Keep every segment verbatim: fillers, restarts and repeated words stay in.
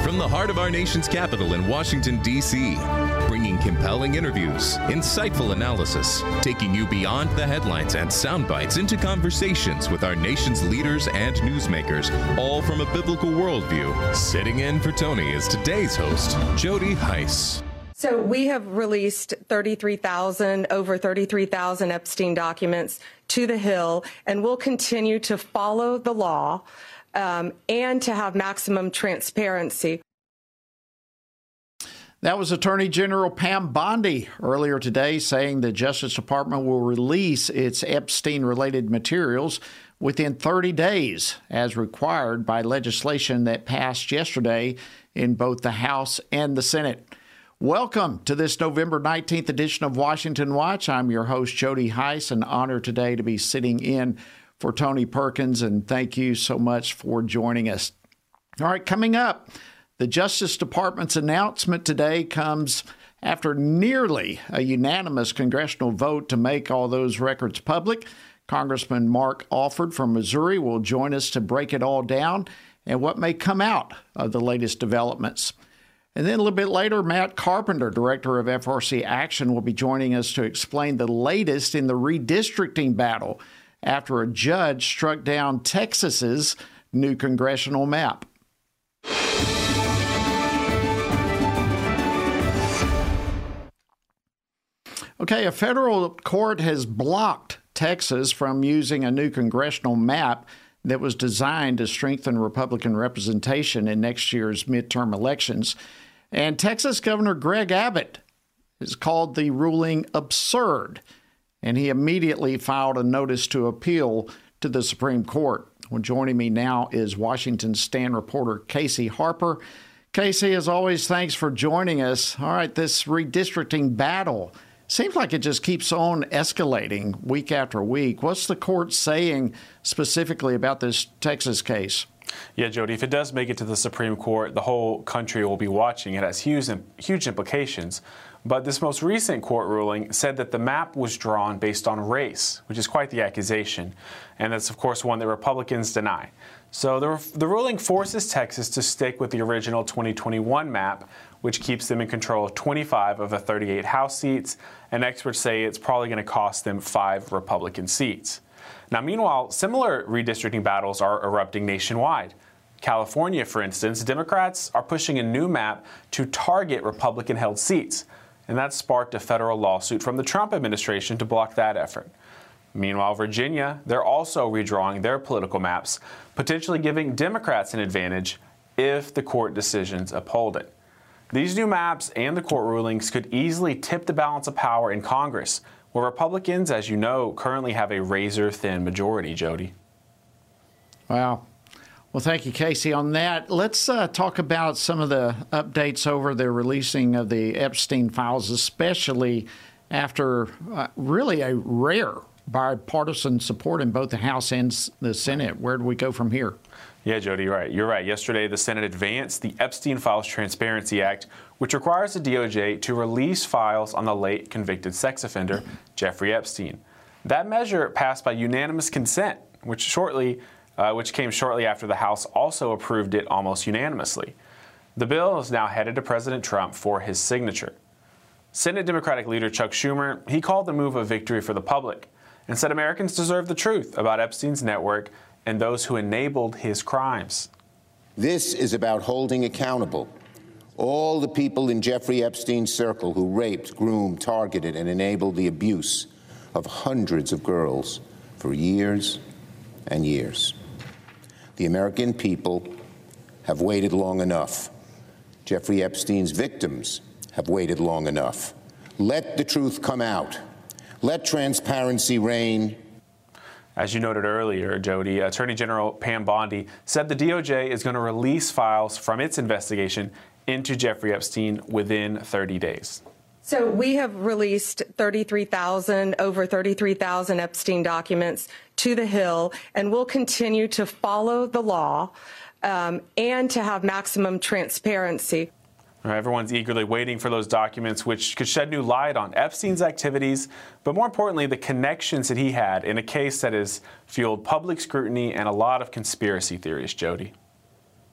From the heart of our nation's capital in Washington, D C, bringing compelling interviews, insightful analysis, taking you beyond the headlines and sound bites into conversations with our nation's leaders and newsmakers, all from a biblical worldview. Sitting in for Tony is today's host, Jody Hice. So we have released thirty-three thousand, over thirty-three thousand Epstein documents to the Hill, and we'll continue to follow the law um, and to have maximum transparency. That was Attorney General Pam Bondi earlier today saying the Justice Department will release its Epstein-related materials within thirty days, as required by legislation that passed yesterday in both the House and the Senate. Welcome to this November nineteenth edition of Washington Watch. I'm your host, Jody Hice, and honored today to be sitting in for Tony Perkins, and thank you so much for joining us. All right, coming up, the Justice Department's announcement today comes after nearly a unanimous congressional vote to make all those records public. Congressman Mark Alford from Missouri will join us to break it all down and what may come out of the latest developments. And then a little bit later, Matt Carpenter, director of F R C Action, will be joining us to explain the latest in the redistricting battle after a judge struck down Texas's new congressional map. Okay, a federal court has blocked Texas from using a new congressional map that was designed to strengthen Republican representation in next year's midterm elections. And Texas Governor Greg Abbott has called the ruling absurd, and he immediately filed a notice to appeal to the Supreme Court. Well, joining me now is Washington Stand reporter Casey Harper. Casey, as always, thanks for joining us. All right, this redistricting battle seems like it just keeps on escalating week after week. What's the court saying specifically about this Texas case? Yeah, Jody, if it does make it to the Supreme Court, the whole country will be watching. It has huge, huge implications. But this most recent court ruling said that the map was drawn based on race, which is quite the accusation. And that's, of course, one that Republicans deny. So the, the ruling forces Texas to stick with the original twenty twenty-one map, which keeps them in control of twenty-five of the thirty-eight House seats. And experts say it's probably going to cost them five Republican seats. Now, meanwhile, similar redistricting battles are erupting nationwide. California, for instance, Democrats are pushing a new map to target Republican-held seats, and that sparked a federal lawsuit from the Trump administration to block that effort. Meanwhile, Virginia, they're also redrawing their political maps, potentially giving Democrats an advantage if the court decisions uphold it. These new maps and the court rulings could easily tip the balance of power in Congress, where Republicans, as you know, currently have a razor-thin majority, Jody. Wow. Well, thank you, Casey, on that. Let's uh, talk about some of the updates over the releasing of the Epstein files, especially after uh, really a rare bipartisan support in both the House and the Senate. Where do we go from here? Yeah, Jody, you're right. You're right. Yesterday, the Senate advanced the Epstein Files Transparency Act, which requires the D O J to release files on the late convicted sex offender, Jeffrey Epstein. That measure passed by unanimous consent, which shortly, uh, which came shortly after the House also approved it almost unanimously. The bill is now headed to President Trump for his signature. Senate Democratic leader Chuck Schumer, he called the move a victory for the public and said Americans deserve the truth about Epstein's network and those who enabled his crimes. This is about holding accountable all the people in Jeffrey Epstein's circle who raped, groomed, targeted, and enabled the abuse of hundreds of girls for years and years. The American people have waited long enough. Jeffrey Epstein's victims have waited long enough. Let the truth come out. Let transparency reign. As you noted earlier, Jody, Attorney General Pam Bondi said the D O J is going to release files from its investigation into Jeffrey Epstein within thirty days. So we have released thirty-three thousand, over thirty-three thousand Epstein documents to the Hill, and we'll continue to follow the law um, and to have maximum transparency. Everyone's eagerly waiting for those documents, which could shed new light on Epstein's activities, but more importantly, the connections that he had in a case that has fueled public scrutiny and a lot of conspiracy theories, Jody.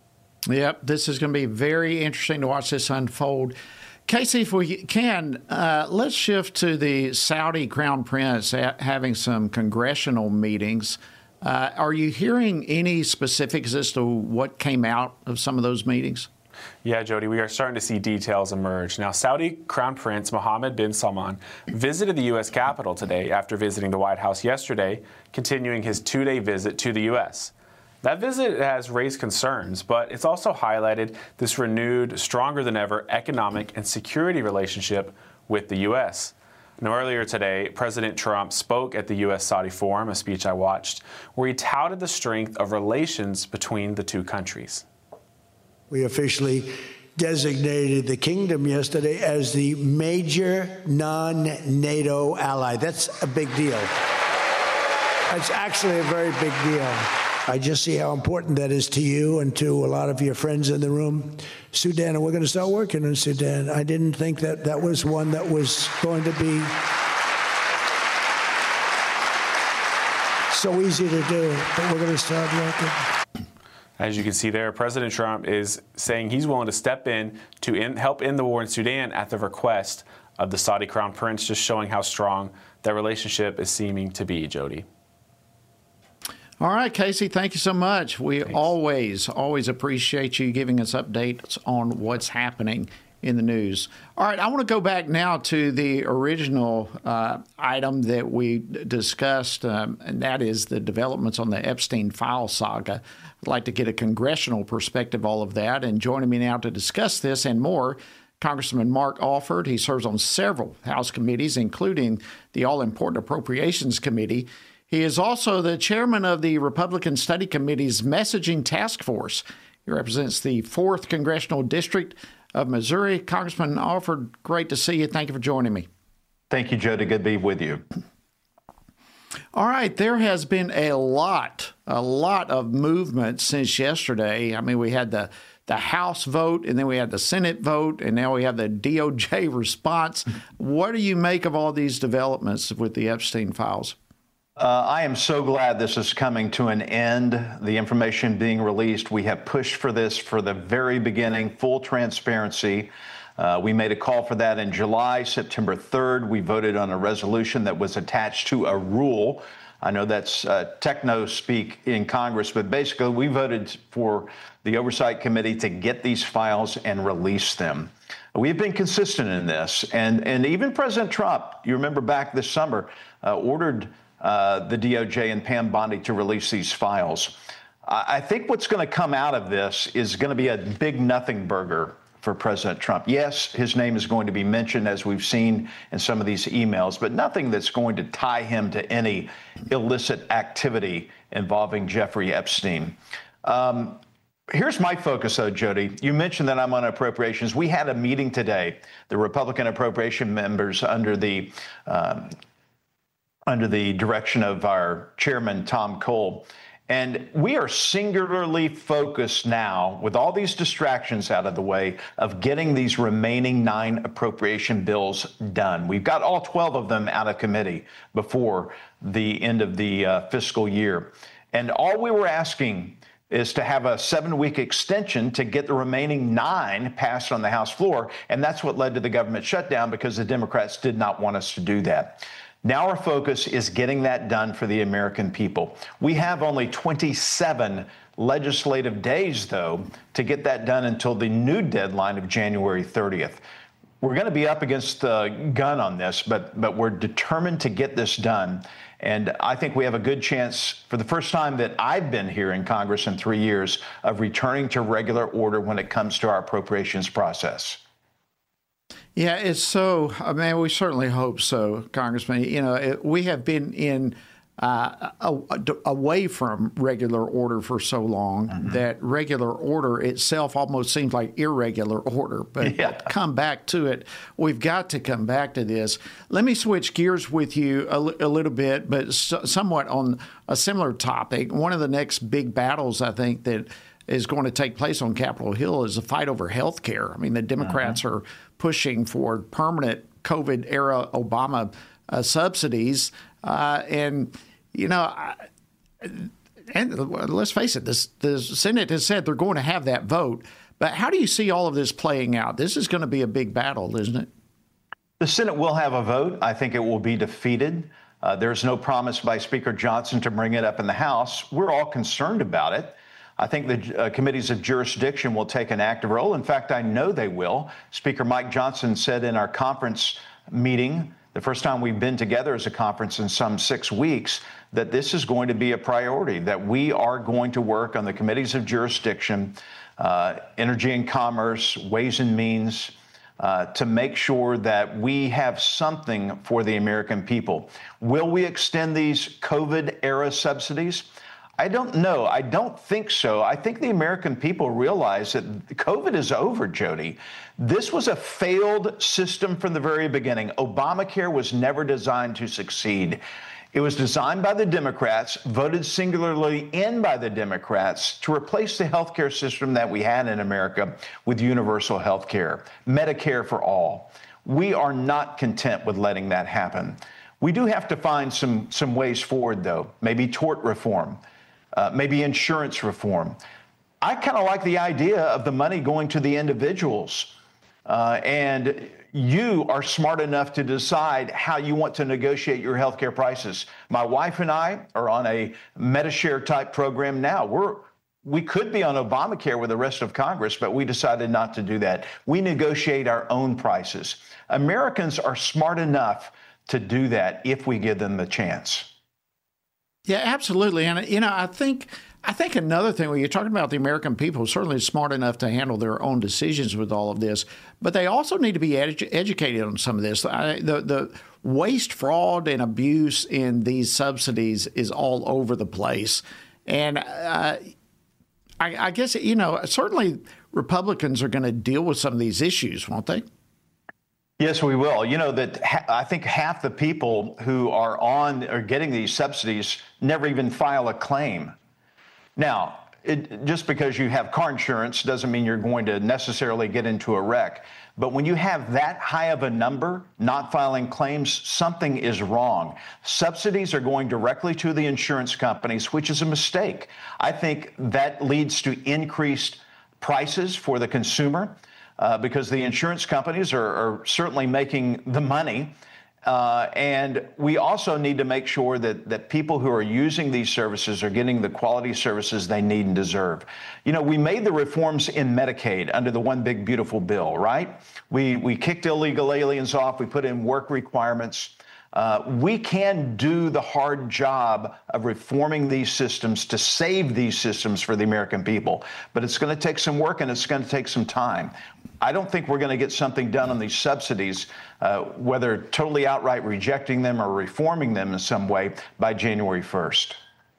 Yep, this is going to be very interesting to watch this unfold. Casey, if we can, uh, let's shift to the Saudi Crown Prince ha- having some congressional meetings. Uh, are you hearing any specifics as to what came out of some of those meetings? Yeah, Jody, we are starting to see details emerge. Now, Saudi Crown Prince Mohammed bin Salman visited the U S Capitol today after visiting the White House yesterday, continuing his two-day visit to the U S That visit has raised concerns, but it's also highlighted this renewed, stronger than ever economic and security relationship with the U S Now, earlier today, President Trump spoke at the U S Saudi Forum, a speech I watched, where he touted the strength of relations between the two countries. We officially designated the kingdom yesterday as the major non-NATO ally. That's a big deal. That's actually a very big deal. I just see how important that is to you and to a lot of your friends in the room. Sudan, and we're going to start working on Sudan. I didn't think that that was one that was going to be so easy to do, but we're going to start working. As you can see there, President Trump is saying he's willing to step in to in, help end the war in Sudan at the request of the Saudi Crown Prince, just showing how strong that relationship is seeming to be, Jody. All right, Casey, thank you so much. We Thanks. always, always appreciate you giving us updates on what's happening in the news. All right, I want to go back now to the original uh, item that we discussed, um, and that is the developments on the Epstein file saga. I'd like to get a congressional perspective of all of that, and joining me now to discuss this and more, Congressman Mark Alford. He serves on several House committees, including the all-important Appropriations Committee. He is also the chairman of the Republican Study Committee's Messaging Task Force. He represents the fourth Congressional District of Missouri. Congressman Alford, great to see you. Thank you for joining me. Thank you, Joe. Good to be with you. All right. There has been a lot, a lot of movement since yesterday. I mean, we had the, the House vote, and then we had the Senate vote, and now we have the D O J response. What do you make of all these developments with the Epstein files? Uh, I am so glad this is coming to an end, the information being released. We have pushed for this for the very beginning, full transparency. Uh, we made a call for that in July. September third, we voted on a resolution that was attached to a rule. I know that's uh, techno speak in Congress, but basically we voted for the Oversight Committee to get these files and release them. We've been consistent in this, and, and even President Trump, you remember back this summer, uh, ordered Uh, the D O J and Pam Bondi to release these files. I, I think what's going to come out of this is going to be a big nothing burger for President Trump. Yes, his name is going to be mentioned, as we've seen in some of these emails, but nothing that's going to tie him to any illicit activity involving Jeffrey Epstein. Um, Here's my focus, though, Jody. You mentioned that I'm on appropriations. We had a meeting today, the Republican appropriation members under the um, under the direction of our chairman, Tom Cole. And we are singularly focused now, with all these distractions out of the way, of getting these remaining nine appropriation bills done. We've got all twelve of them out of committee before the end of the uh, fiscal year. And all we were asking is to have a seven-week extension to get the remaining nine passed on the House floor. And that's what led to the government shutdown, because the Democrats did not want us to do that. Now our focus is getting that done for the American people. We have only twenty-seven legislative days, though, to get that done until the new deadline of January thirtieth. We're going to be up against the gun on this, but, but we're determined to get this done. And I think we have a good chance, for the first time that I've been here in Congress in three years, of returning to regular order when it comes to our appropriations process. Yeah, it's so, I mean, we certainly hope so, Congressman. You know, it, we have been in uh, a, a, away from regular order for so long mm-hmm. that regular order itself almost seems like irregular order. But yeah. come back to it. We've got to come back to this. Let me switch gears with you a, a little bit, but so, somewhat on a similar topic. One of the next big battles, I think, that is going to take place on Capitol Hill is the fight over health care. I mean, the Democrats uh-huh. are pushing for permanent COVID-era Obama uh, subsidies. Uh, and, you know, I, and let's face it, this, the Senate has said they're going to have that vote. But how do you see all of this playing out? This is going to be a big battle, isn't it? The Senate will have a vote. I think it will be defeated. Uh, there's no promise by Speaker Johnson to bring it up in the House. We're all concerned about it. I think the uh, committees of jurisdiction will take an active role. In fact, I know they will. Speaker Mike Johnson said in our conference meeting, the first time we've been together as a conference in some six weeks, that this is going to be a priority, that we are going to work on the committees of jurisdiction, uh, Energy and Commerce, Ways and Means, uh, to make sure that we have something for the American people. Will we extend these COVID-era subsidies? I don't know. I don't think so. I think the American people realize that COVID is over, Jody. This was a failed system from the very beginning. Obamacare was never designed to succeed. It was designed by the Democrats, voted singularly in by the Democrats to replace the healthcare system that we had in America with universal healthcare, Medicare for all. We are not content with letting that happen. We do have to find some, some ways forward, though, maybe tort reform. Uh, maybe insurance reform. I kind of like the idea of the money going to the individuals. Uh, and you are smart enough to decide how you want to negotiate your health care prices. My wife and I are on a Medishare type program now. We're, we could be on Obamacare with the rest of Congress, but we decided not to do that. We negotiate our own prices. Americans are smart enough to do that if we give them the chance. Yeah, absolutely. And, you know, I think I think another thing, when you're talking about the American people, certainly smart enough to handle their own decisions with all of this, but they also need to be edu- educated on some of this. I, the, the waste, fraud, and abuse in these subsidies is all over the place. And uh, I, I guess, you know, certainly Republicans are going to deal with some of these issues, won't they? Yes, we will. You know, that ha- I think half the people who are on or getting these subsidies never even file a claim. Now, it, just because you have car insurance doesn't mean you're going to necessarily get into a wreck. But when you have that high of a number not filing claims, something is wrong. Subsidies are going directly to the insurance companies, which is a mistake. I think that leads to increased prices for the consumer. Uh, because the insurance companies are, are certainly making the money. Uh, and we also need to make sure that, that people who are using these services are getting the quality services they need and deserve. You know, we made the reforms in Medicaid under the One Big Beautiful Bill, right? We, we kicked illegal aliens off. We put in work requirements. Uh, we can do the hard job of reforming these systems to save these systems for the American people. But it's going to take some work and it's going to take some time. I don't think we're going to get something done on these subsidies, uh, whether totally outright rejecting them or reforming them in some way, by January first.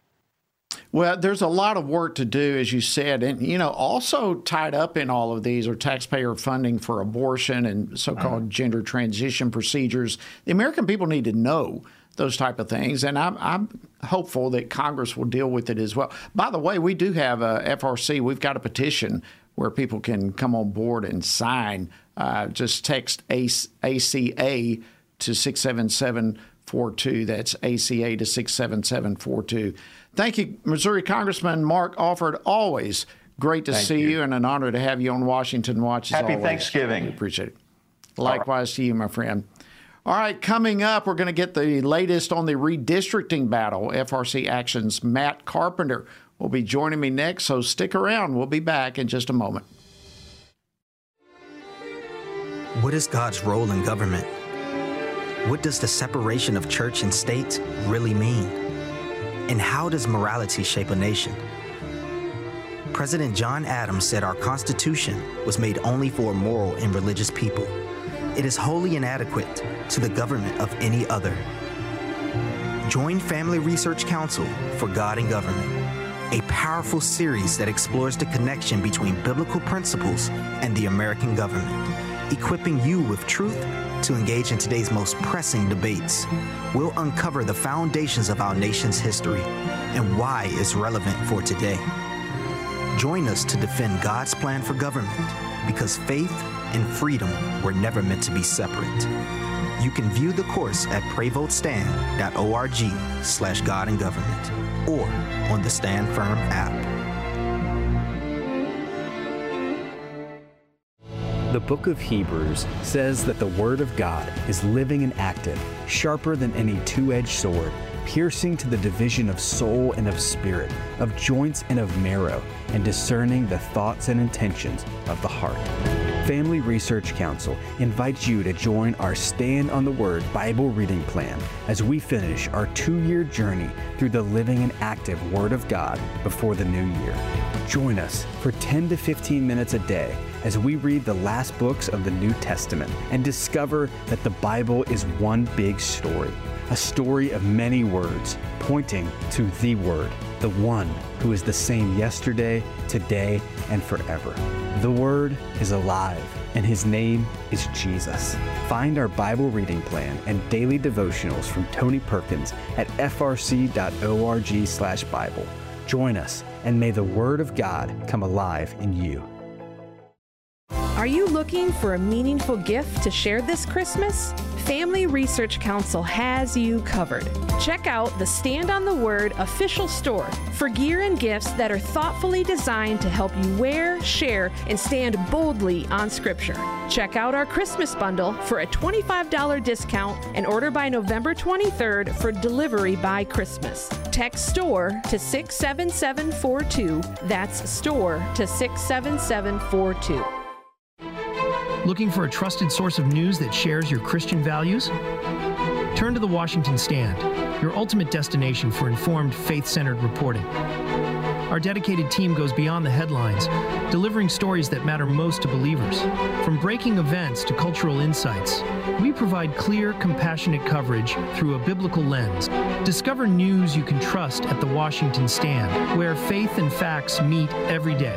Well, there's a lot of work to do, as you said. And, you know, also tied up in all of these are taxpayer funding for abortion and so-called uh-huh. gender transition procedures. The American people need to know those type of things. And I'm, I'm hopeful that Congress will deal with it as well. By the way, we do have a F R C. We've got a petition where people can come on board and sign. Uh, just text A C A to six seven seven four two. That's A C A to six seven seven four two. Thank you, Missouri Congressman Mark Alford. Always great to Thank see you. you and an honor to have you on Washington Watch. Happy always. Thanksgiving. We appreciate it. Likewise right. to you, my friend. All right, coming up, we're going to get the latest on the redistricting battle. F R C Action's Matt Carpenter will be joining me next, so stick around. We'll be back in just a moment. What is God's role in government? What does the separation of church and state really mean? And how does morality shape a nation? President John Adams said our Constitution was made only for a moral and religious people. It is wholly inadequate to the government of any other. Join Family Research Council for God and Government, a powerful series that explores the connection between biblical principles and the American government, equipping you with truth to engage in today's most pressing debates. We'll uncover the foundations of our nation's history and why it's relevant for today. Join us to defend God's plan for government, because faith and freedom were never meant to be separate. You can view the course at prayvotestand.org slash God and Government or on the Stand Firm app. The book of Hebrews says that the Word of God is living and active, sharper than any two-edged sword, piercing to the division of soul and of spirit, of joints and of marrow, and discerning the thoughts and intentions of the heart. Family Research Council invites you to join our Stand on the Word Bible reading plan as we finish our two-year journey through the living and active Word of God before the new year. Join us for ten to fifteen minutes a day as we read the last books of the New Testament and discover that the Bible is one big story, a story of many words pointing to the Word, the one who is the same yesterday, today, and forever. The Word is alive, and His name is Jesus. Find our Bible reading plan and daily devotionals from Tony Perkins at frc.org slash Bible. Join us, and may the Word of God come alive in you. Are you looking for a meaningful gift to share this Christmas? Family Research Council has you covered. Check out the Stand on the Word official store for gear and gifts that are thoughtfully designed to help you wear, share, and stand boldly on Scripture. Check out our Christmas bundle for a twenty-five dollars discount and order by November twenty-third for delivery by Christmas. Text STORE to six seven seven four two. That's STORE to six seven seven four two. Looking for a trusted source of news that shares your Christian values? Turn to the Washington Stand, your ultimate destination for informed, faith-centered reporting. Our dedicated team goes beyond the headlines, delivering stories that matter most to believers. From breaking events to cultural insights, we provide clear, compassionate coverage through a biblical lens. Discover news you can trust at the Washington Stand, where faith and facts meet every day.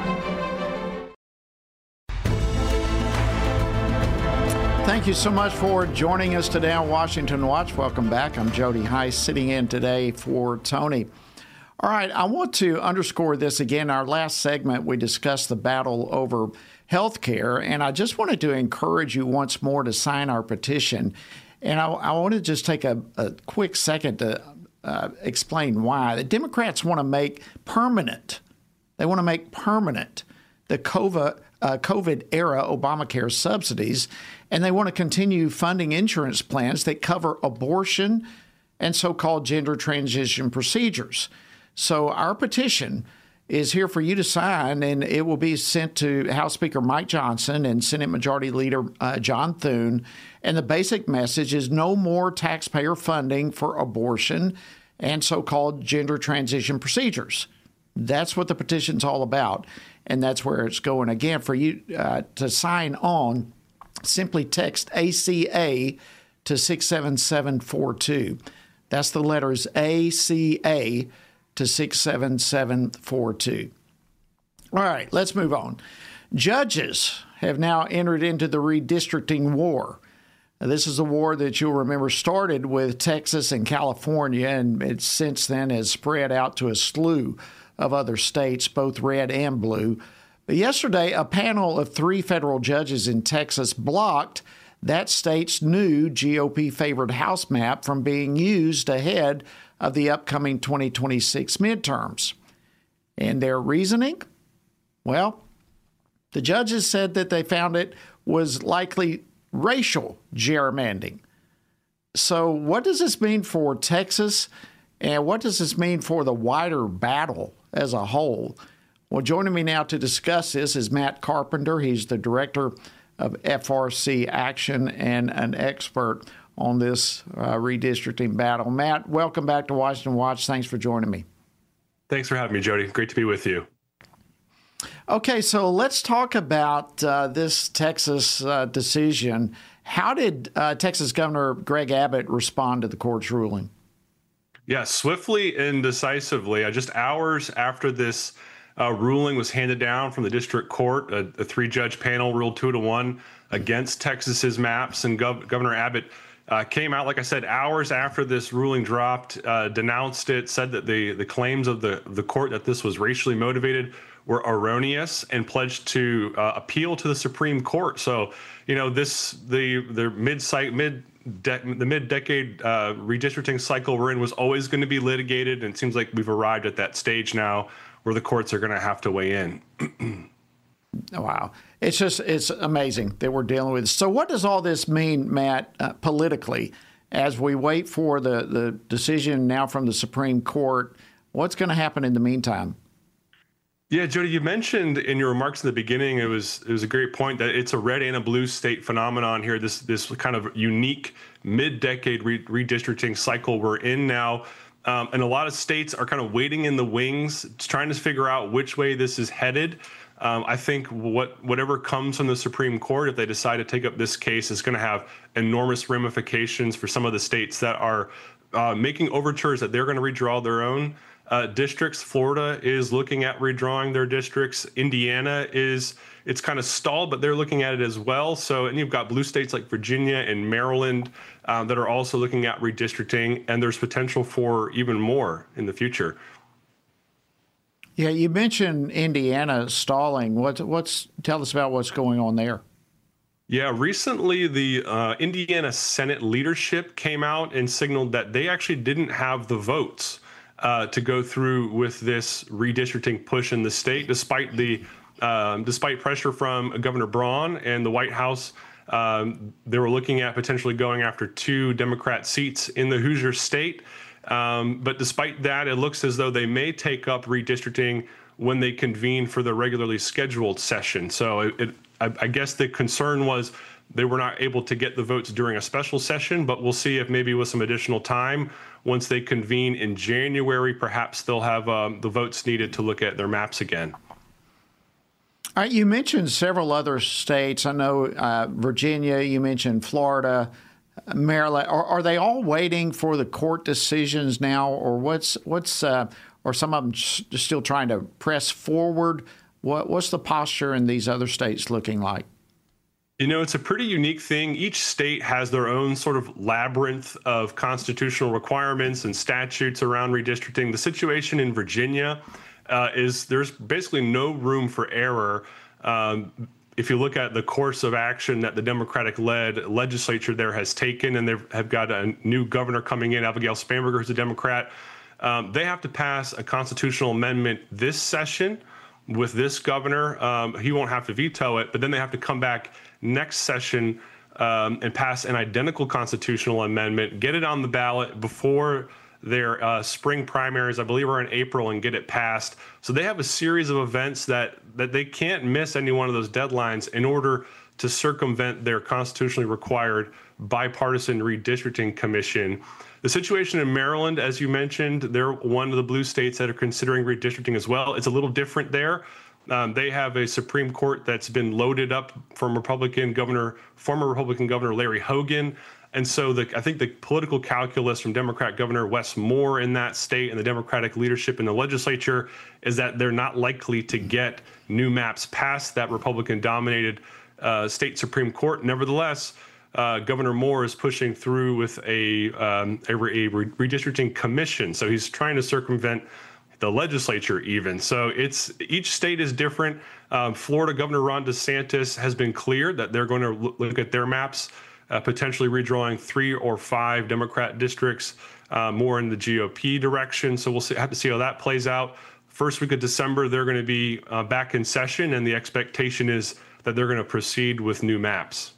Thank you so much for joining us today on Washington Watch. Welcome back. I'm Jody Heiss, sitting in today for Tony. All right, I want to underscore this again. Our last segment, we discussed the battle over health care, and I just wanted to encourage you once more to sign our petition. And I, I want to just take a, a quick second to uh, explain why. The Democrats want to make permanent, they want to make permanent the COVID, uh, COVID-era Obamacare subsidies, and they want to continue funding insurance plans that cover abortion and so-called gender transition procedures. So our petition is here for you to sign, and it will be sent to House Speaker Mike Johnson and Senate Majority Leader uh, John Thune. And the basic message is no more taxpayer funding for abortion and so-called gender transition procedures. That's what the petition's all about, and that's where it's going. Again, for you uh, to sign on, simply text A C A to six seven seven four two. That's the letters A C A to six seven seven four two. All right, let's move on. Judges have now entered into the redistricting war. Now, this is a war that you'll remember started with Texas and California, and it since then has spread out to a slew of other states, both red and blue. But yesterday, a panel of three federal judges in Texas blocked that state's new G O P-favored House map from being used ahead of the upcoming twenty twenty-six midterms. And their reasoning? Well, the judges said that they found it was likely racial gerrymandering. So what does this mean for Texas, and what does this mean for the wider battle as a whole? Well, joining me now to discuss this is Matt Carpenter. He's the director of F R C Action and an expert on this uh, redistricting battle. Matt, welcome back to Washington Watch. Thanks for joining me. Thanks for having me, Jody. Great to be with you. Okay, so let's talk about uh, this Texas uh, decision. How did uh, Texas Governor Greg Abbott respond to the court's ruling? Yeah, swiftly and decisively. Uh, just hours after this uh, ruling was handed down from the district court, a, a three-judge panel ruled two to one against Texas's maps, and Gov- Governor Abbott uh, came out, like I said, hours after this ruling dropped, uh, denounced it, said that the the claims of the the court that this was racially motivated were erroneous and pledged to uh, appeal to the Supreme Court. So, you know, this the the mid mid the mid decade uh, redistricting cycle we're in was always going to be litigated, and it seems like we've arrived at that stage now where the courts are going to have to weigh in. Wow. It's just, it's amazing that we're dealing with this. So what does all this mean, Matt, uh, politically, as we wait for the, the decision now from the Supreme Court? What's going to happen in the meantime? Yeah, Jody, you mentioned in your remarks in the beginning, it was it was a great point that it's a red and a blue state phenomenon here, this this kind of unique mid-decade re- redistricting cycle we're in now. Um, and a lot of states are kind of waiting in the wings, trying to figure out which way this is headed. Um, I think what whatever comes from the Supreme Court, if they decide to take up this case, is going to have enormous ramifications for some of the states that are uh, making overtures that they're going to redraw their own uh, districts. Florida is looking at redrawing their districts. Indiana is, it's kind of stalled, but they're looking at it as well. So, and you've got blue states like Virginia and Maryland um, that are also looking at redistricting, and there's potential for even more in the future. Yeah, you mentioned Indiana stalling. What's what's tell us about what's going on there? Yeah, recently the uh, Indiana Senate leadership came out and signaled that they actually didn't have the votes uh, to go through with this redistricting push in the state, despite the um, despite pressure from Governor Braun and the White House. Um, they were looking at potentially going after two Democrat seats in the Hoosier state. Um, but despite that, it looks as though they may take up redistricting when they convene for the regularly scheduled session. So it, it, I, I guess the concern was they were not able to get the votes during a special session, but we'll see if maybe with some additional time, once they convene in January, perhaps they'll have um, the votes needed to look at their maps again. All right, you mentioned several other states. I know uh, Virginia, you mentioned Florida, Maryland. Are, are they all waiting for the court decisions now, or what's what's uh, or some of them just still trying to press forward? What what's the posture in these other states looking like? You know, it's a pretty unique thing. Each state has their own sort of labyrinth of constitutional requirements and statutes around redistricting. The situation in Virginia uh, is there's basically no room for error. Um, If you look at the course of action that the Democratic-led legislature there has taken, and they have got a new governor coming in, Abigail Spanberger, who's a Democrat, um, they have to pass a constitutional amendment this session with this governor. Um, he won't have to veto it, but then they have to come back next session um, and pass an identical constitutional amendment, get it on the ballot before their uh, spring primaries, I believe, are in April, and get it passed. So they have a series of events that that they can't miss any one of those deadlines in order to circumvent their constitutionally required bipartisan redistricting commission. The situation in Maryland, as you mentioned, they're one of the blue states that are considering redistricting as well. It's a little different there. Um, they have a Supreme Court that's been loaded up from Republican Governor, former Republican Governor Larry Hogan. And so the, I think the political calculus from Democrat Governor Wes Moore in that state and the Democratic leadership in the legislature is that they're not likely to get new maps past that Republican-dominated uh, state Supreme Court. Nevertheless, uh, Governor Moore is pushing through with a, um, a, a redistricting commission. So he's trying to circumvent the legislature even. So it's each state is different. Um, Florida Governor Ron DeSantis has been clear that they're going to look at their maps, Uh, potentially redrawing three or five Democrat districts uh, more in the G O P direction. So we'll see, have to see how that plays out. First week of December, they're going to be uh, back in session, and the expectation is that they're going to proceed with new maps.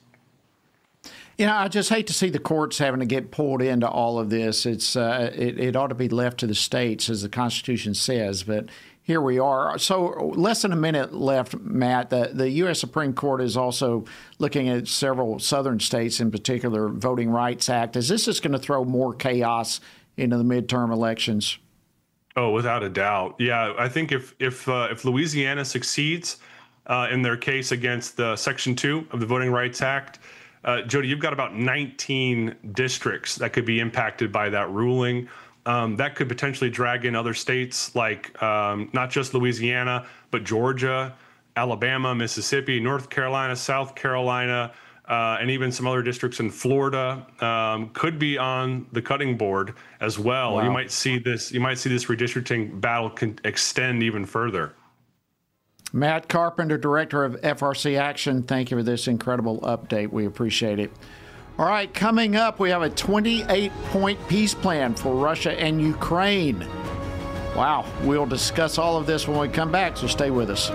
You know, I just hate to see the courts having to get pulled into all of this. It's uh, it, it ought to be left to the states, as the Constitution says, but here we are. So less than a minute left, Matt. The, the U S Supreme Court is also looking at several southern states, in particular, Voting Rights Act. Is this just going to throw more chaos into the midterm elections? Oh, without a doubt. Yeah, I think if if uh, if Louisiana succeeds uh, in their case against the Section two of the Voting Rights Act, uh, Jody, you've got about nineteen districts that could be impacted by that ruling. Um, that could potentially drag in other states like um, not just Louisiana, but Georgia, Alabama, Mississippi, North Carolina, South Carolina, uh, and even some other districts in Florida um, could be on the cutting board as well. Wow. You might see this. You might see this redistricting battle can extend even further. Matt Carpenter, Director of F R C Action, thank you for this incredible update. We appreciate it. All right, coming up, we have a twenty-eight point peace plan for Russia and Ukraine. Wow, we'll discuss all of this when we come back, so stay with us.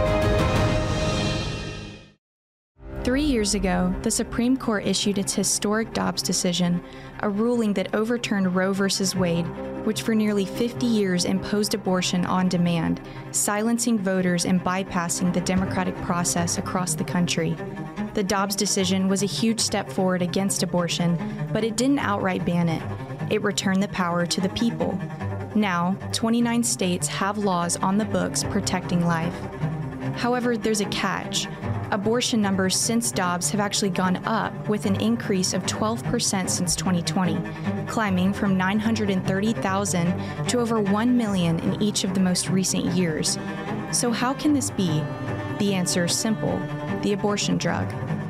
Three years ago, the Supreme Court issued its historic Dobbs decision, a ruling that overturned Roe v. Wade, which for nearly fifty years imposed abortion on demand, silencing voters and bypassing the democratic process across the country. The Dobbs decision was a huge step forward against abortion, but it didn't outright ban it. It returned the power to the people. Now, twenty-nine states have laws on the books protecting life. However, there's a catch. Abortion numbers since Dobbs have actually gone up, with an increase of twelve percent since twenty twenty, climbing from nine hundred thirty thousand to over one million in each of the most recent years. So how can this be? The answer is simple: the abortion drug.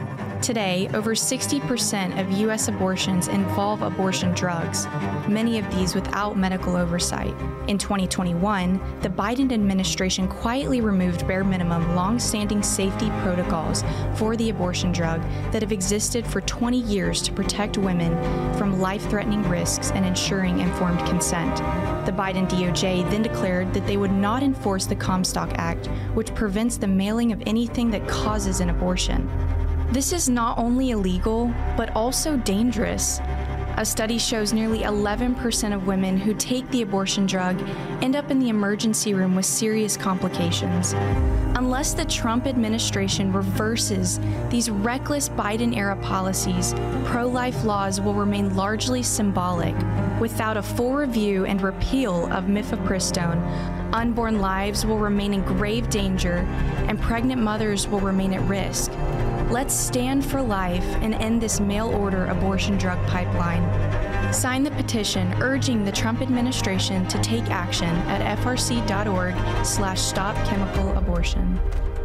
Today, over sixty percent of U S abortions involve abortion drugs, many of these without medical oversight. In twenty twenty-one, the Biden administration quietly removed bare minimum long-standing safety protocols for the abortion drug that have existed for twenty years to protect women from life-threatening risks and ensuring informed consent. The Biden D O J then declared that they would not enforce the Comstock Act, which prevents the mailing of anything that causes an abortion. This is not only illegal, but also dangerous. A study shows nearly eleven percent of women who take the abortion drug end up in the emergency room with serious complications. Unless the Trump administration reverses these reckless Biden-era policies, pro-life laws will remain largely symbolic. Without a full review and repeal of mifepristone, unborn lives will remain in grave danger and pregnant mothers will remain at risk. Let's stand for life and end this mail-order abortion drug pipeline. Sign the petition urging the Trump administration to take action at frc.org slash stop chemical abortion.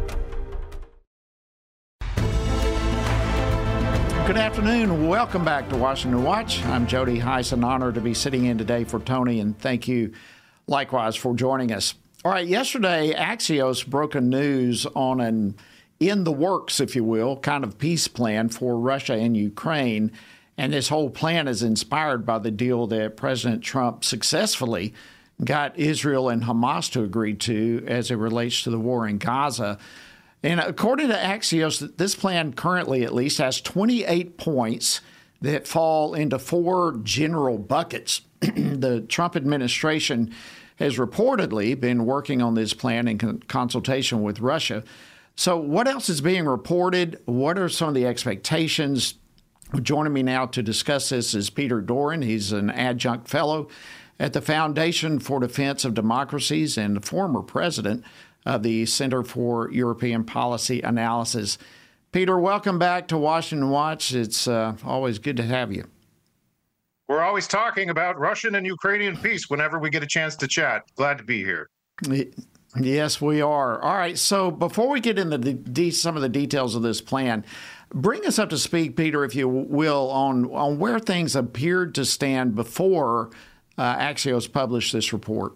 Good afternoon. Welcome back to Washington Watch. I'm Jody Hyson, honored to be sitting in today for Tony, and thank you likewise for joining us. All right, yesterday, Axios broke a news on an in the works, if you will, kind of peace plan for Russia and Ukraine. And this whole plan is inspired by the deal that President Trump successfully got Israel and Hamas to agree to as it relates to the war in Gaza. And according to Axios, this plan currently at least has twenty-eight points that fall into four general buckets. The Trump administration has reportedly been working on this plan in con- consultation with Russia. So what else is being reported? What are some of the expectations? Joining me now to discuss this is Peter Doran. He's an adjunct fellow at the Foundation for Defense of Democracies and the former president of the Center for European Policy Analysis. Peter, welcome back to Washington Watch. It's uh, always good to have you. We're always talking about Russian and Ukrainian peace whenever we get a chance to chat. Glad to be here. Yes, we are. All right. So before we get into the de- some of the details of this plan, bring us up to speed, Peter, if you will, on, on where things appeared to stand before uh, Axios published this report.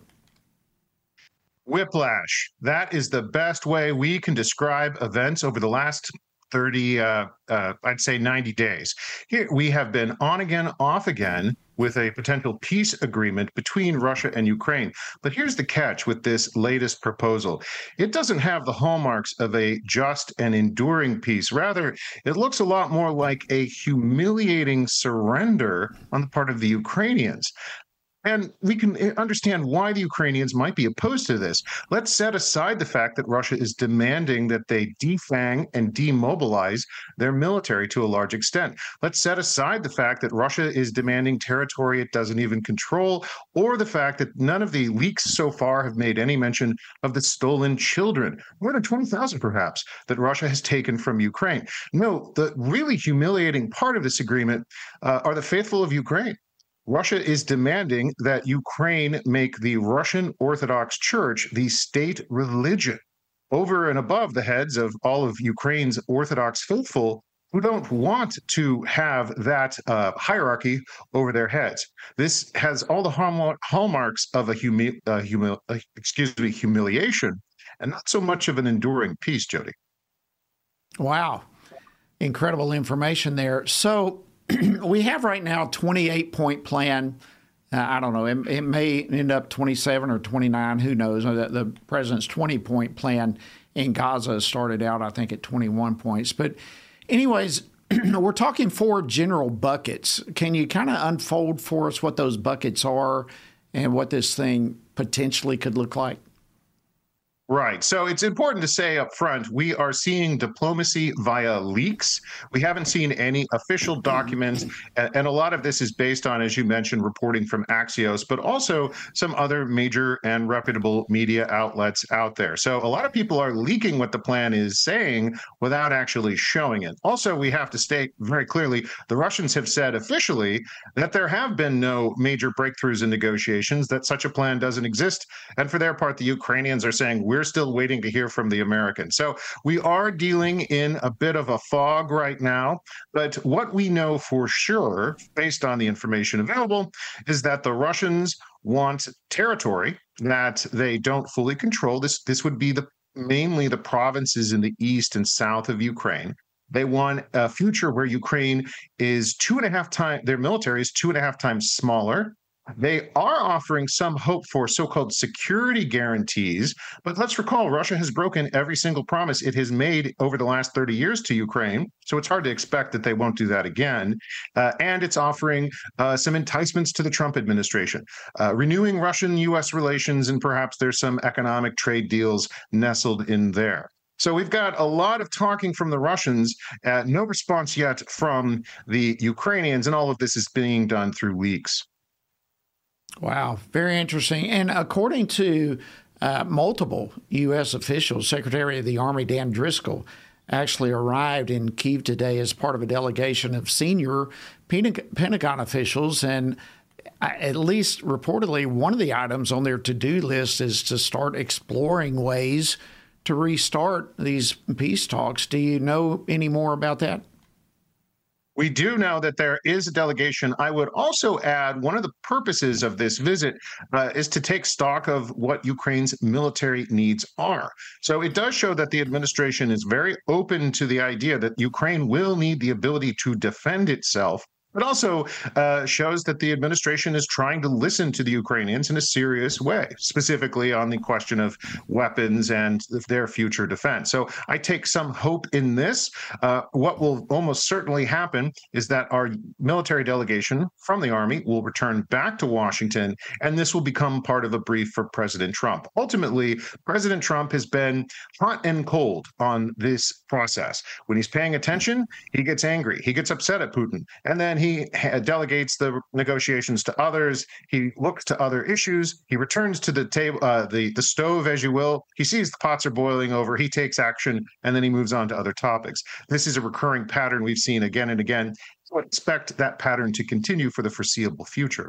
Whiplash. That is the best way we can describe events over the last thirty, uh, uh, I'd say ninety days. Here we have been on again, off again with a potential peace agreement between Russia and Ukraine. But here's the catch with this latest proposal. It doesn't have the hallmarks of a just and enduring peace. Rather, it looks a lot more like a humiliating surrender on the part of the Ukrainians. And we can understand why the Ukrainians might be opposed to this. Let's set aside the fact that Russia is demanding that they defang and demobilize their military to a large extent. Let's set aside the fact that Russia is demanding territory it doesn't even control, or the fact that none of the leaks so far have made any mention of the stolen children, more than twenty thousand perhaps, that Russia has taken from Ukraine. No, the really humiliating part of this agreement uh, are the faithful of Ukraine. Russia is demanding that Ukraine make the Russian Orthodox Church the state religion, over and above the heads of all of Ukraine's Orthodox faithful who don't want to have that uh, hierarchy over their heads. This has all the hallmarks of a humi- uh, humi- uh, excuse me, humiliation and not so much of an enduring peace, Jody. Wow. Incredible information there. So we have right now a twenty-eight point plan. Uh, I don't know. It, it may end up twenty-seven or twenty-nine. Who knows? The, the president's twenty point plan in Gaza started out, I think, at twenty-one points. But anyways, we're talking four general buckets. Can you kind of unfold for us what those buckets are and what this thing potentially could look like? Right. So it's important to say up front, we are seeing diplomacy via leaks. We haven't seen any official documents. And a lot of this is based on, as you mentioned, reporting from Axios, but also some other major and reputable media outlets out there. So a lot of people are leaking what the plan is saying without actually showing it. Also, we have to state very clearly, the Russians have said officially that there have been no major breakthroughs in negotiations, that such a plan doesn't exist. And for their part, the Ukrainians are saying, we're We're still waiting to hear from the Americans. So we are dealing in a bit of a fog right now. But what we know for sure, based on the information available, is that the Russians want territory that they don't fully control. This, this would be the mainly the provinces in the east and south of Ukraine. They want a future where Ukraine is two and a half times, their military is two and a half times smaller. They are offering some hope for so-called security guarantees, but let's recall Russia has broken every single promise it has made over the last thirty years to Ukraine, so it's hard to expect that they won't do that again. Uh, and it's offering uh, some enticements to the Trump administration, uh, renewing Russian-U S relations, and perhaps there's some economic trade deals nestled in there. So we've got a lot of talking from the Russians, uh, no response yet from the Ukrainians, and all of this is being done through leaks. Wow, very interesting. And according to uh, multiple U S officials, Secretary of the Army Dan Driscoll actually arrived in Kyiv today as part of a delegation of senior Pentagon officials. And at least reportedly, one of the items on their to-do list is to start exploring ways to restart these peace talks. Do you know any more about that? We do know that there is a delegation. I would also add one of the purposes of this visit uh, is to take stock of what Ukraine's military needs are. So it does show that the administration is very open to the idea that Ukraine will need the ability to defend itself. It also uh, shows that the administration is trying to listen to the Ukrainians in a serious way, specifically on the question of weapons and their future defense. So I take some hope in this. Uh, what will almost certainly happen is that our military delegation from the Army will return back to Washington, and this will become part of a brief for President Trump. Ultimately, President Trump has been hot and cold on this process. When he's paying attention, he gets angry. He gets upset at Putin. And then he He delegates the negotiations to others. He looks to other issues. He returns to the table, uh, the the stove, as you will. He sees the pots are boiling over. He takes action, and then he moves on to other topics. This is a recurring pattern we've seen again and again. So I expect that pattern to continue for the foreseeable future.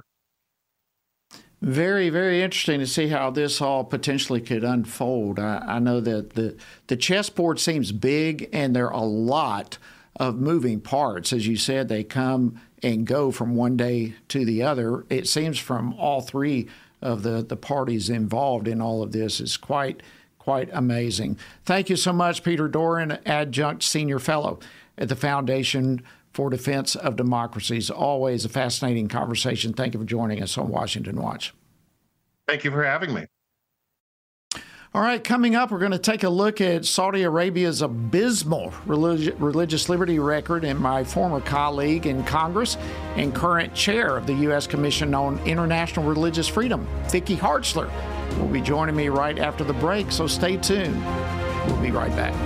Very, very interesting to see how this all potentially could unfold. I, I know that the the chessboard seems big, and there are a lot of moving parts. As you said, they come and go from one day to the other. It seems from all three of the, the parties involved in all of this is quite, quite amazing. Thank you so much, Peter Doran, Adjunct Senior Fellow at the Foundation for Defense of Democracies. Always a fascinating conversation. Thank you for joining us on Washington Watch. Thank you for having me. All right, coming up, we're going to take a look at Saudi Arabia's abysmal religi- religious liberty record, and my former colleague in Congress and current chair of the U S Commission on International Religious Freedom, Vicky Hartzler, will be joining me right after the break, so stay tuned. We'll be right back.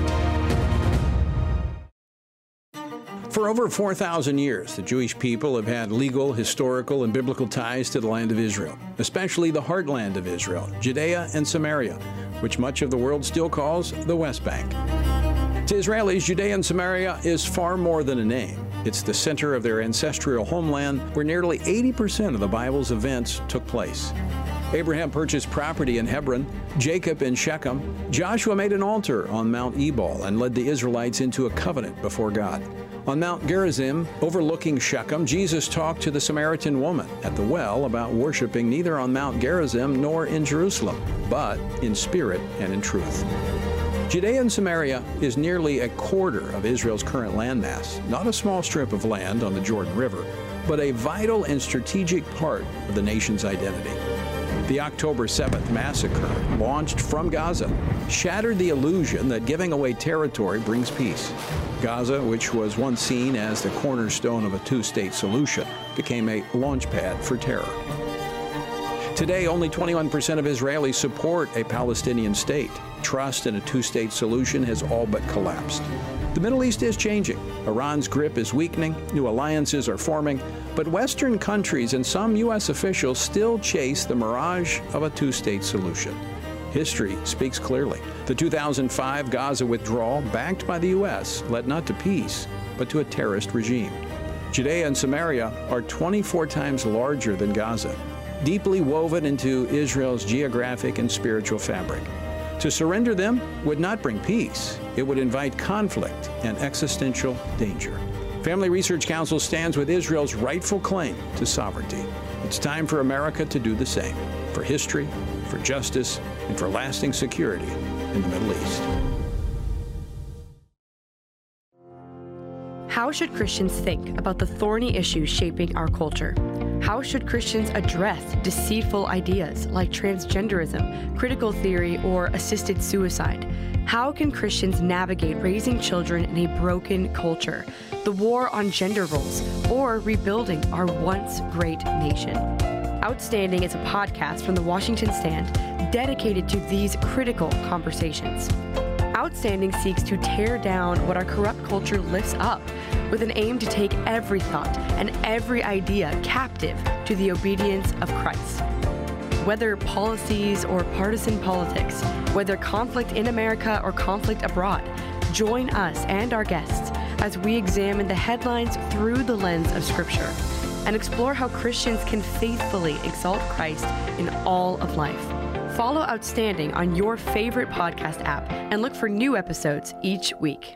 For over four thousand years, the Jewish people have had legal, historical, and biblical ties to the land of Israel, especially the heartland of Israel, Judea and Samaria, which much of the world still calls the West Bank. To Israelis, Judea and Samaria is far more than a name. It's the center of their ancestral homeland where nearly eighty percent of the Bible's events took place. Abraham purchased property in Hebron, Jacob in Shechem. Joshua made an altar on Mount Ebal and led the Israelites into a covenant before God. On Mount Gerizim, overlooking Shechem, Jesus talked to the Samaritan woman at the well about worshiping neither on Mount Gerizim nor in Jerusalem, but in spirit and in truth. Judea and Samaria is nearly a quarter of Israel's current landmass, not a small strip of land on the Jordan River, but a vital and strategic part of the nation's identity. The October seventh massacre, launched from Gaza, shattered the illusion that giving away territory brings peace. Gaza, which was once seen as the cornerstone of a two-state solution, became a launchpad for terror. Today, only twenty-one percent of Israelis support a Palestinian state. Trust in a two-state solution has all but collapsed. The Middle East is changing. Iran's grip is weakening, new alliances are forming, but Western countries and some U S officials still chase the mirage of a two-state solution. History speaks clearly. The two thousand five Gaza withdrawal, backed by the U S, led not to peace, but to a terrorist regime. Judea and Samaria are twenty-four times larger than Gaza, deeply woven into Israel's geographic and spiritual fabric. To surrender them would not bring peace. It would invite conflict and existential danger. Family Research Council stands with Israel's rightful claim to sovereignty. It's time for America to do the same, for history, for justice, and for lasting security in the Middle East. How should Christians think about the thorny issues shaping our culture? How should Christians address deceitful ideas like transgenderism, critical theory, or assisted suicide? How can Christians navigate raising children in a broken culture, the war on gender roles, or rebuilding our once great nation? Outstanding is a podcast from the Washington Stand dedicated to these critical conversations. Outstanding seeks to tear down what our corrupt culture lifts up with an aim to take every thought and every idea captive to the obedience of Christ. Whether policies or partisan politics, whether conflict in America or conflict abroad, join us and our guests as we examine the headlines through the lens of Scripture and explore how Christians can faithfully exalt Christ in all of life. Follow Outstanding on your favorite podcast app and look for new episodes each week.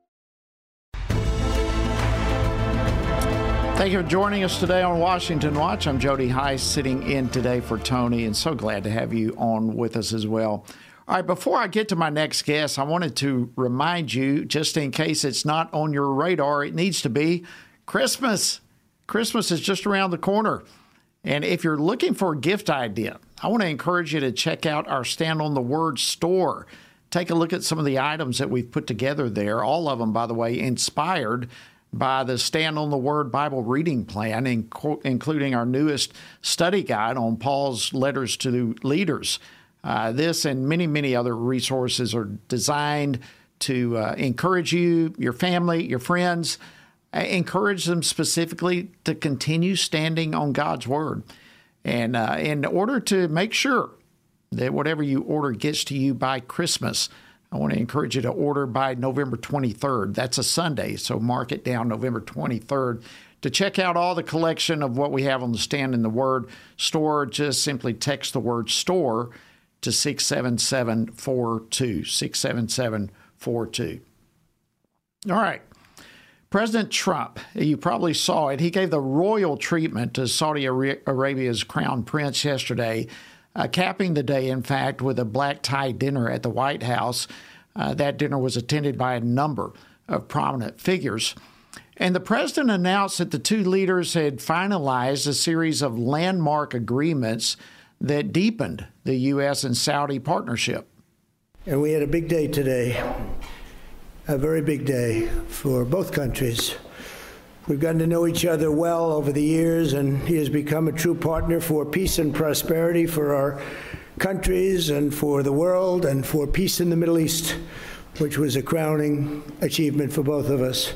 Thank you for joining us today on Washington Watch. I'm Jody Heiss, sitting in today for Tony, and so glad to have you on with us as well. All right, before I get to my next guest, I wanted to remind you, just in case it's not on your radar, it needs to be Christmas. Christmas is just around the corner. And if you're looking for a gift idea, I want to encourage you to check out our Stand on the Word store. Take a look at some of the items that we've put together there. All of them, by the way, inspired by the Stand on the Word Bible reading plan, inc- including our newest study guide on Paul's letters to leaders. Uh, this and many, many other resources are designed to uh, encourage you, your family, your friends, uh, encourage them specifically to continue standing on God's Word. And uh, in order to make sure that whatever you order gets to you by Christmas, I want to encourage you to order by November twenty-third. That's a Sunday, so mark it down, November twenty-third. To check out all the collection of what we have on the Stand in the Word store, just simply text the word STORE to six seven seven four two, six seven seven four two. All right. President Trump, you probably saw it, he gave the royal treatment to Saudi Arabia's crown prince yesterday, Uh, capping the day, in fact, with a black tie dinner at the White House. Uh, that dinner was attended by a number of prominent figures. And the president announced that the two leaders had finalized a series of landmark agreements that deepened the U S and Saudi partnership. And we had a big day today, a very big day for both countries. We've gotten to know each other well over the years, and he has become a true partner for peace and prosperity for our countries and for the world and for peace in the Middle East, which was a crowning achievement for both of us.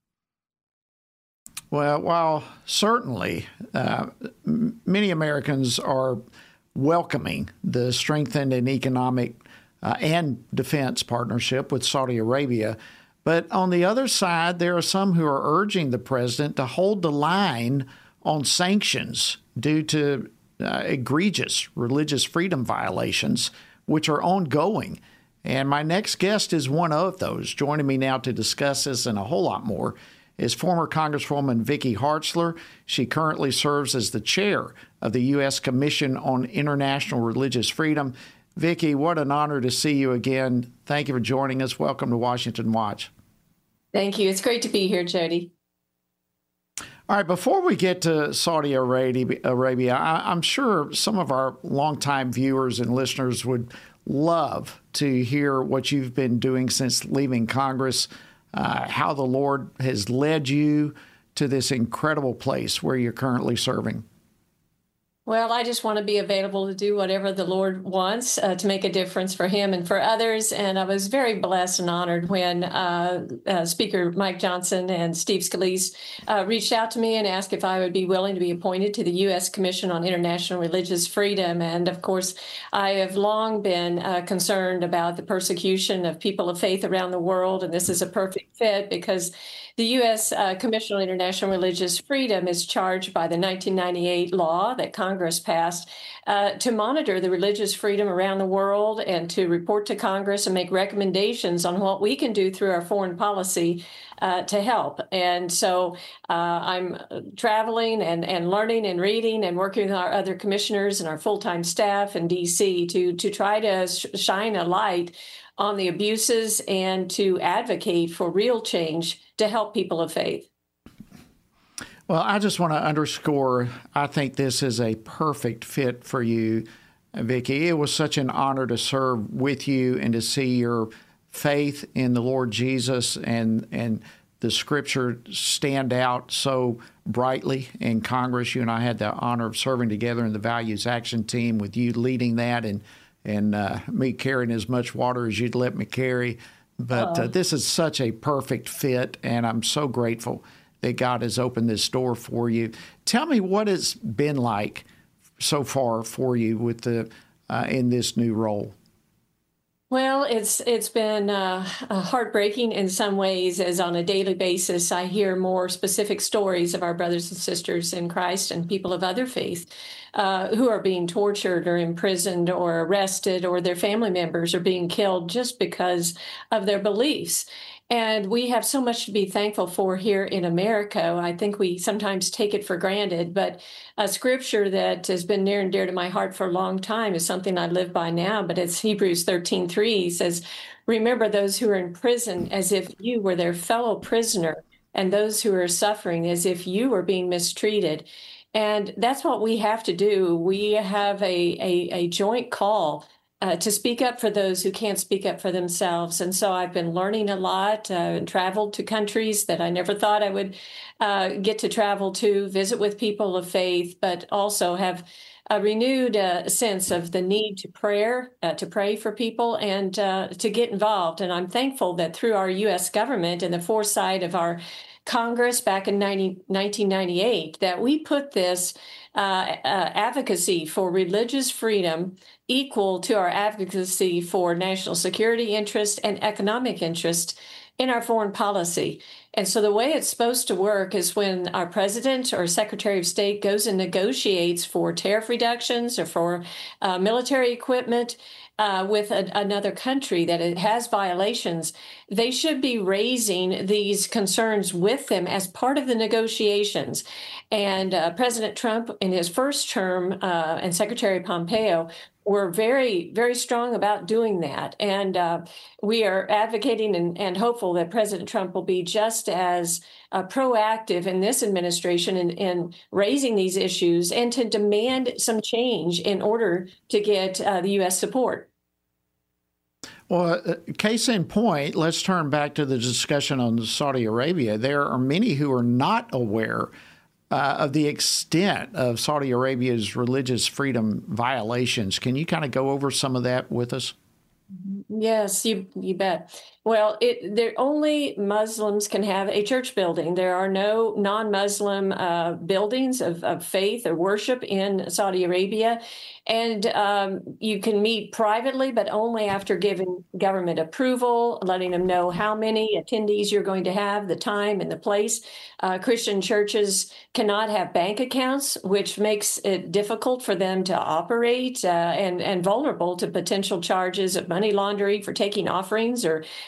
Well, while certainly uh, many Americans are welcoming the strengthened and economic uh, and defense partnership with Saudi Arabia, but on the other side, there are some who are urging the president to hold the line on sanctions due to uh, egregious religious freedom violations, which are ongoing. And my next guest is one of those. Joining me now to discuss this and a whole lot more is former Congresswoman Vicky Hartzler. She currently serves as the chair of the U S Commission on International Religious Freedom. Vicky, what an honor to see you again. Thank you for joining us. Welcome to Washington Watch. Thank you. It's great to be here, Jody. All right, before we get to Saudi Arabia, I, I'm sure some of our longtime viewers and listeners would love to hear what you've been doing since leaving Congress, uh, how the Lord has led you to this incredible place where you're currently serving. Well, I just want to be available to do whatever the Lord wants uh, to make a difference for him and for others. And I was very blessed and honored when uh, uh, Speaker Mike Johnson and Steve Scalise uh, reached out to me and asked if I would be willing to be appointed to the U S Commission on International Religious Freedom. And of course, I have long been uh, concerned about the persecution of people of faith around the world. And this is a perfect fit because the U S Uh, Commission on International Religious Freedom is charged by the nineteen ninety-eight law that Congress passed uh, to monitor the religious freedom around the world and to report to Congress and make recommendations on what we can do through our foreign policy uh, to help. And so uh, I'm traveling and, and learning and reading and working with our other commissioners and our full-time staff in D C to, to try to sh- shine a light on the abuses and to advocate for real change to help people of faith. Well, I just want to underscore, I think this is a perfect fit for you, Vicky. It was such an honor to serve with you and to see your faith in the Lord Jesus and, and the Scripture stand out so brightly in Congress. You and I had the honor of serving together in the Values Action Team with you leading that and and uh, me carrying as much water as you'd let me carry. But uh, this is such a perfect fit, and I'm so grateful that God has opened this door for you. Tell me what it's been like so far for you with the uh, in this new role. Well, it's it's been uh, heartbreaking in some ways, as on a daily basis I hear more specific stories of our brothers and sisters in Christ and people of other faiths uh, who are being tortured or imprisoned or arrested, or their family members are being killed just because of their beliefs. And we have so much to be thankful for here in America. I think we sometimes take it for granted, but a scripture that has been near and dear to my heart for a long time is something I live by now, but it's Hebrews thirteen three says, "Remember those who are in prison as if you were their fellow prisoner, and those who are suffering as if you were being mistreated." And that's what we have to do. We have a, a, a joint call Uh, to speak up for those who can't speak up for themselves. And so I've been learning a lot, uh, and traveled to countries that I never thought I would uh, get to travel to, visit with people of faith, but also have a renewed uh, sense of the need to prayer, uh, to pray for people and uh, to get involved. And I'm thankful that through our U S government and the foresight of our Congress back in nineteen ninety-eight, that we put this uh, uh, advocacy for religious freedom equal to our advocacy for national security interest and economic interest in our foreign policy. And so the way it's supposed to work is when our president or secretary of state goes and negotiates for tariff reductions or for uh, military equipment uh, with a, another country that it has violations, they should be raising these concerns with them as part of the negotiations. And uh, President Trump in his first term uh, and Secretary Pompeo were very, very strong about doing that. And uh, we are advocating and, and hopeful that President Trump will be just as uh, proactive in this administration in, in raising these issues and to demand some change in order to get uh, the U S support. Well, uh, case in point, let's turn back to the discussion on Saudi Arabia. There are many who are not aware Uh, of the extent of Saudi Arabia's religious freedom violations. Can you kind of go over some of that with us? Yes, you you bet. Well, it there only Muslims can have a church building. There are no non-Muslim uh, buildings of, of faith or worship in Saudi Arabia. And um, you can meet privately, but only after giving government approval, letting them know how many attendees you're going to have, the time and the place. Uh, Christian churches cannot have bank accounts, which makes it difficult for them to operate uh, and, and vulnerable to potential charges of money laundering for taking offerings or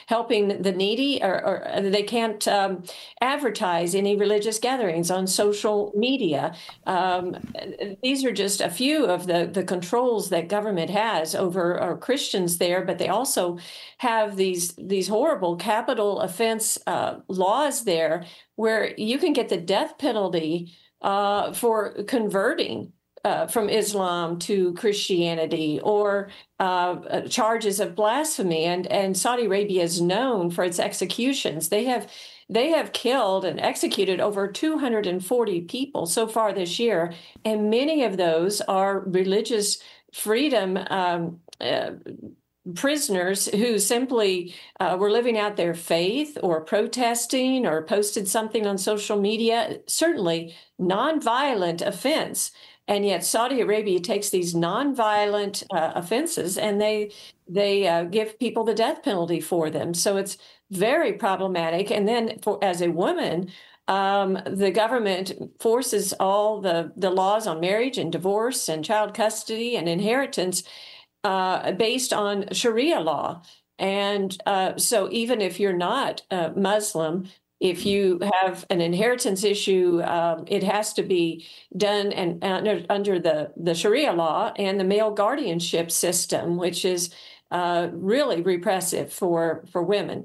helping the needy, or, or they can't um, advertise any religious gatherings on social media. Um, these are just a few of the, the controls that government has over our Christians there, but they also have these, these horrible capital offense uh, laws there where you can get the death penalty uh, for converting Uh, from Islam to Christianity, or uh, charges of blasphemy. And, and Saudi Arabia is known for its executions. They have they have killed and executed over two hundred forty people so far this year, and many of those are religious freedom um, uh, prisoners who simply uh, were living out their faith or protesting or posted something on social media, certainly nonviolent offense. And yet Saudi Arabia takes these nonviolent uh, offenses and they they uh, give people the death penalty for them. So it's very problematic. And then for, as a woman, um, the government forces all the, the laws on marriage and divorce and child custody and inheritance uh, based on Sharia law. And uh, so even if you're not uh, Muslim, if you have an inheritance issue, um, it has to be done and under, under the, the Sharia law and the male guardianship system, which is uh, really repressive for, for women.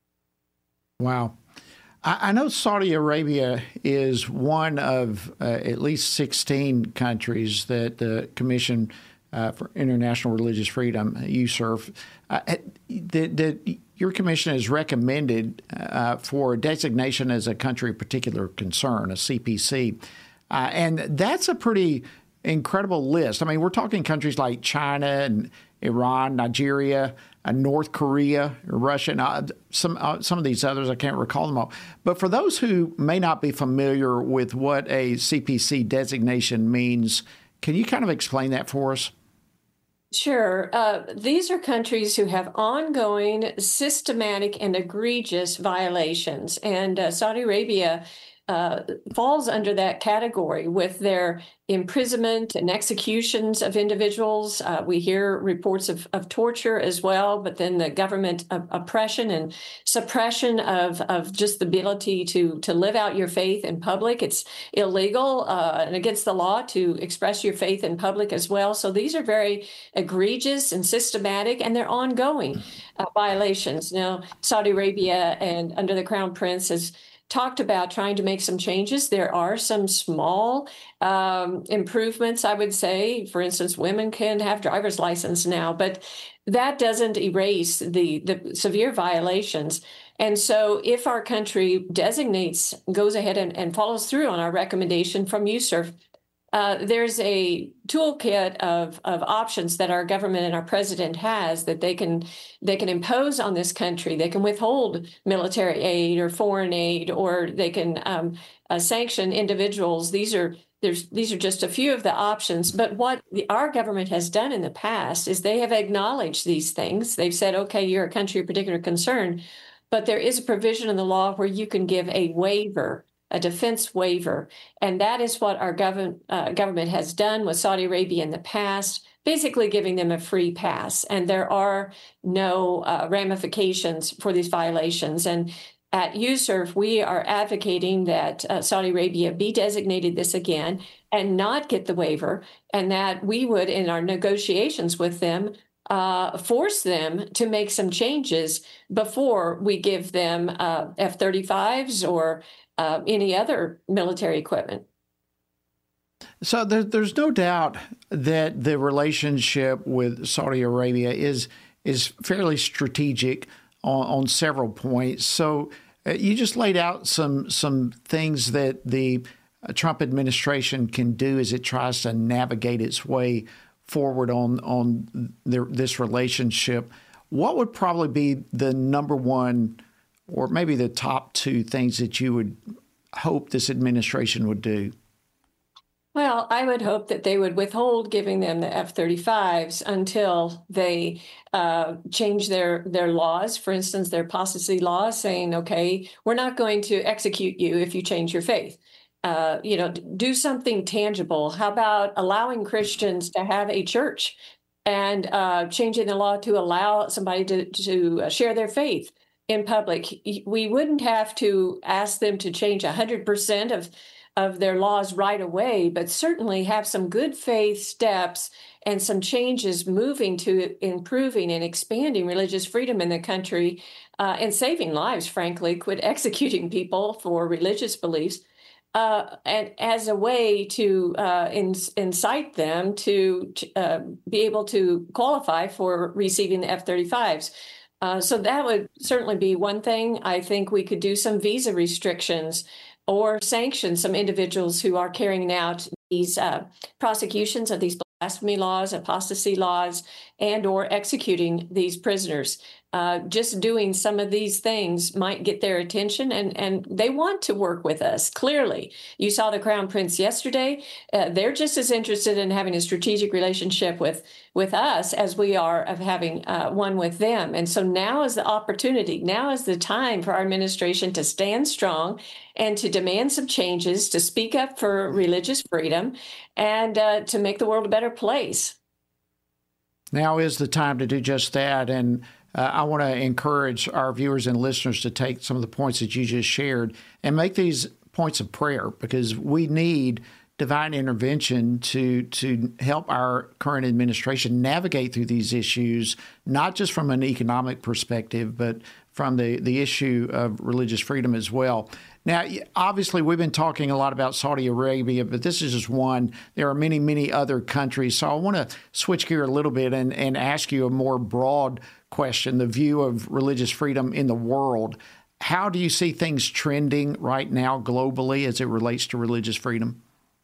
Wow. I, I know Saudi Arabia is one of uh, at least sixteen countries that the Commission uh, for International Religious Freedom, USCIRF, uh, that, that your commission has recommended uh, for designation as a country of particular concern, a C P C. Uh, and that's a pretty incredible list. I mean, we're talking countries like China and Iran, Nigeria, uh, North Korea, Russia, and uh, some, uh, some of these others. I can't recall them all. But for those who may not be familiar with what a C P C designation means, can you kind of explain that for us? Sure. Uh, these are countries who have ongoing, systematic, and egregious violations. And uh, Saudi Arabia uh, falls under that category with their imprisonment and executions of individuals. Uh, we hear reports of, of torture as well, but then the government of oppression and suppression of, of just the ability to, to live out your faith in public. It's illegal uh, and against the law to express your faith in public as well. So these are very egregious and systematic, and they're ongoing uh, violations. Now, Saudi Arabia and under the Crown Prince has talked about trying to make some changes. There are some small um, improvements, I would say. For instance, women can have driver's license now, but that doesn't erase the, the severe violations. And so if our country designates, goes ahead and, and follows through on our recommendation from USCIRF, Uh, there's a toolkit of, of options that our government and our president has that they can they can impose on this country. They can withhold military aid or foreign aid, or they can um, uh, sanction individuals. These are there's these are just a few of the options. But what the, our government has done in the past is they have acknowledged these things. They've said, okay, you're a country of particular concern, but there is a provision in the law where you can give a waiver, a defense waiver. And that is what our government uh, government has done with Saudi Arabia in the past, basically giving them a free pass. And there are no uh, ramifications for these violations. And at USCIRF, we are advocating that uh, Saudi Arabia be designated this again and not get the waiver, and that we would, in our negotiations with them, Uh, force them to make some changes before we give them uh, F thirty-fives or uh, any other military equipment. So there, there's no doubt that the relationship with Saudi Arabia is is fairly strategic on, on several points. So uh, you just laid out some some things that the Trump administration can do as it tries to navigate its way forward on on their, this relationship. What would probably be the number one, or maybe the top two things that you would hope this administration would do? Well, I would hope that they would withhold giving them the F thirty-fives until they uh, change their, their laws. For instance, their apostasy law saying, okay, we're not going to execute you if you change your faith. Uh, you know, do something tangible. How about allowing Christians to have a church and uh, changing the law to allow somebody to, to share their faith in public. We wouldn't have to ask them to change one hundred percent of, of their laws right away, but certainly have some good faith steps and some changes moving to improving and expanding religious freedom in the country uh, and saving lives, frankly, quit executing people for religious beliefs. Uh, and as a way to uh, in, incite them to uh, be able to qualify for receiving the F thirty-fives. Uh, so that would certainly be one thing. I think we could do some visa restrictions or sanction some individuals who are carrying out these uh, prosecutions of these blasphemy laws, apostasy laws, and or executing these prisoners. Uh, just doing some of these things might get their attention, and, and they want to work with us, clearly. You saw the Crown Prince yesterday. Uh, they're just as interested in having a strategic relationship with, with us as we are of having uh, one with them. And so now is the opportunity. Now is the time for our administration to stand strong and to demand some changes, to speak up for religious freedom, and uh, to make the world a better place. Now is the time to do just that. And Uh, I want to encourage our viewers and listeners to take some of the points that you just shared and make these points of prayer, because we need divine intervention to to help our current administration navigate through these issues, not just from an economic perspective, but from the, the issue of religious freedom as well. Now, obviously, we've been talking a lot about Saudi Arabia, but this is just one. There are many, many other countries. So I want to switch gear a little bit and, and ask you a more broad question, the view of religious freedom in the world. How do you see things trending right now globally as it relates to religious freedom?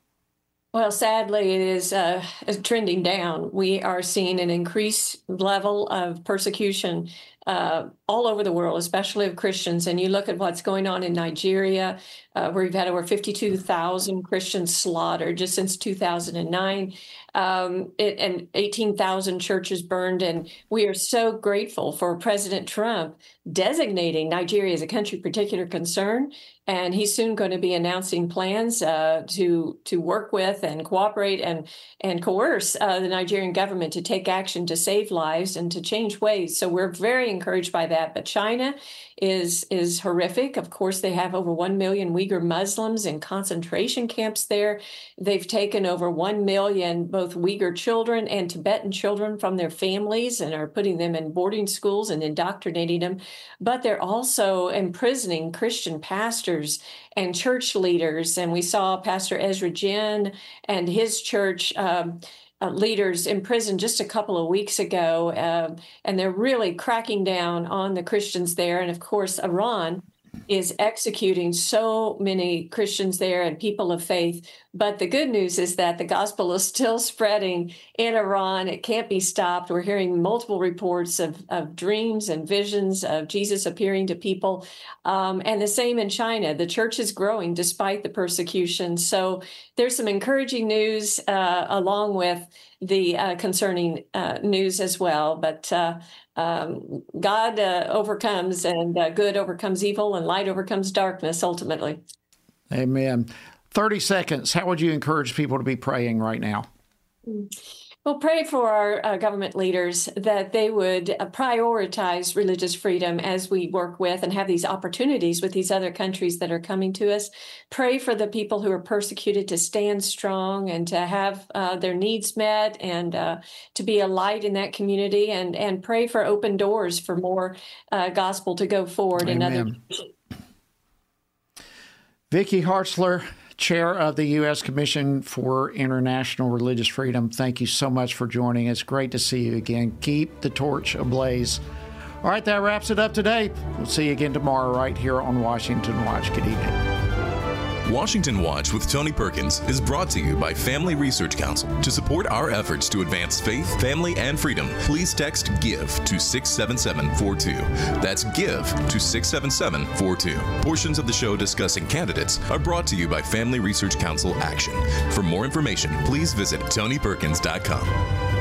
Well, sadly, it is uh, trending down. We are seeing an increased level of persecution uh, all over the world, especially of Christians. And you look at what's going on in Nigeria, uh, where we've had over fifty-two thousand Christians slaughtered just since two thousand nine, um, it, and eighteen thousand churches burned. And we are so grateful for President Trump designating Nigeria as a country of particular concern. And he's soon going to be announcing plans uh, to to work with and cooperate and and coerce uh, the Nigerian government to take action to save lives and to change ways. So we're very encouraged by that. But China is is horrific. Of course, they have over one million Uyghur Muslims in concentration camps there. They've taken over one million both Uyghur children and Tibetan children from their families and are putting them in boarding schools and indoctrinating them. But they're also imprisoning Christian pastors and church leaders. And we saw Pastor Ezra Jin and his church um, uh, leaders imprisoned just a couple of weeks ago. Uh, and they're really cracking down on the Christians there. And of course, Iran is executing so many Christians there and people of faith. But the good news is that the gospel is still spreading in Iran. It can't be stopped. We're hearing multiple reports of, of dreams and visions of Jesus appearing to people. Um, and the same in China. The church is growing despite the persecution. So there's some encouraging news uh, along with the uh, concerning uh, news as well. But uh, um, God uh, overcomes, and uh, good overcomes evil, and light overcomes darkness ultimately. Amen. thirty seconds. How would you encourage people to be praying right now? Well, pray for our uh, government leaders that they would uh, prioritize religious freedom as we work with and have these opportunities with these other countries that are coming to us. Pray for the people who are persecuted to stand strong and to have uh, their needs met and uh, to be a light in that community, and, and pray for open doors for more uh, gospel to go forward. Amen. In other. Vicki Hartzler, Chair of the U S Commission for International Religious Freedom, thank you so much for joining us. Great to see you again. Keep the torch ablaze. All right, that wraps it up today. We'll see you again tomorrow right here on Washington Watch. Good evening. Washington Watch with Tony Perkins is brought to you by Family Research Council. To support our efforts to advance faith, family, and freedom, please text GIVE to six seven seven four two. That's GIVE to six seven seven four two. Portions of the show discussing candidates are brought to you by Family Research Council Action. For more information, please visit tony perkins dot com.